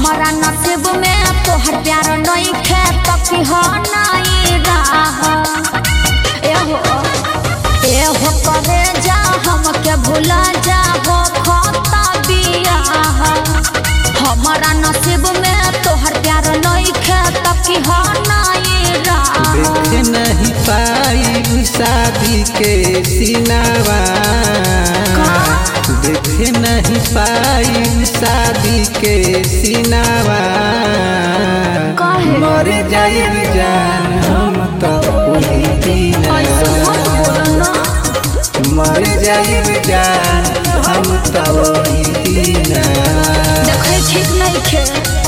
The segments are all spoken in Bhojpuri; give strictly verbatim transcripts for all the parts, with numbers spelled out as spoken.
हमारा नसीब में तोहर प्यार नहीं खे तो की हो नहीं रहा एहो एहो करे जा हमके भुला जा हो खाता बिया हमारा नसीब में तोहर प्यार नहीं खे तो की हो नहीं रहा देख नहीं पाई शादी के सिनावा देख नहीं पाई शादी के सिनावा मर जाई जान हम तो वही दिन मर जाई जान हम तो वही दिन देखे ठीक नहीं खे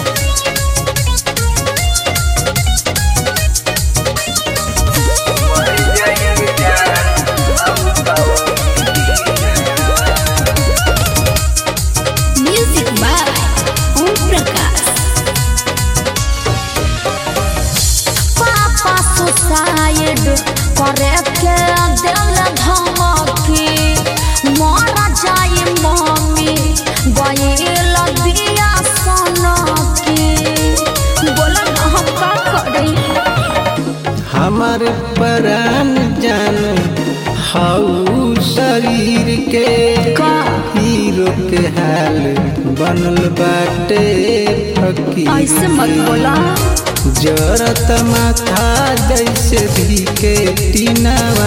साइड करे के दिल धमकी मारा जाए मम्मी गईल दिया सनकी बोला ना हम का करी हमार प्राण जान हाउ शरीर के हीरो के हाल बनल बाटे फकीर ऐसे मत बोला जरत माथा जैसे भी के टीनवा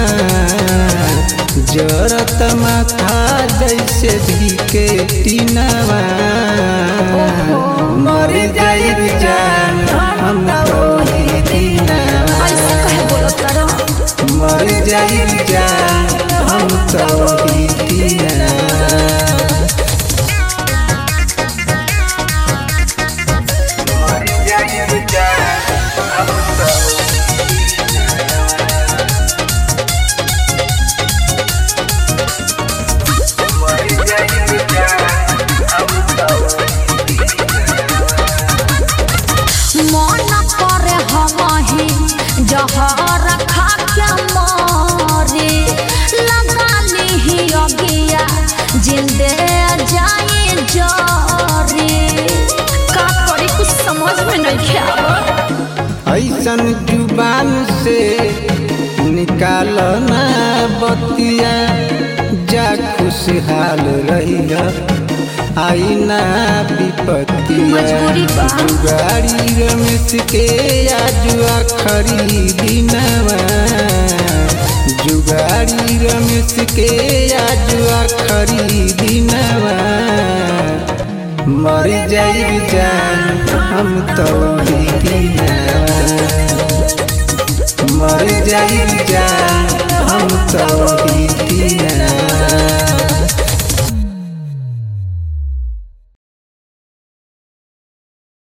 जरत माथा जैसे भी के टीनवा मर जाई जान हम वही दिनवा मर जाई जान हम तो वही दिनवा जहर खा के मारे लगा ली अगिया जिंदे जाए जारे का करी कुछ समझ में नहीं आवा ऐसन जुबान से निकाल ना बतिया जा खुशहाल रहिया आई ना विपत्तिया जुगाड़ी रमेश के आज आखरी दिनवा जुगाड़ी रमेश के आज आखरी दिनवा मर जाई जान हम तो वही दिनवा मर जाई जान हम तो वही दिनवा।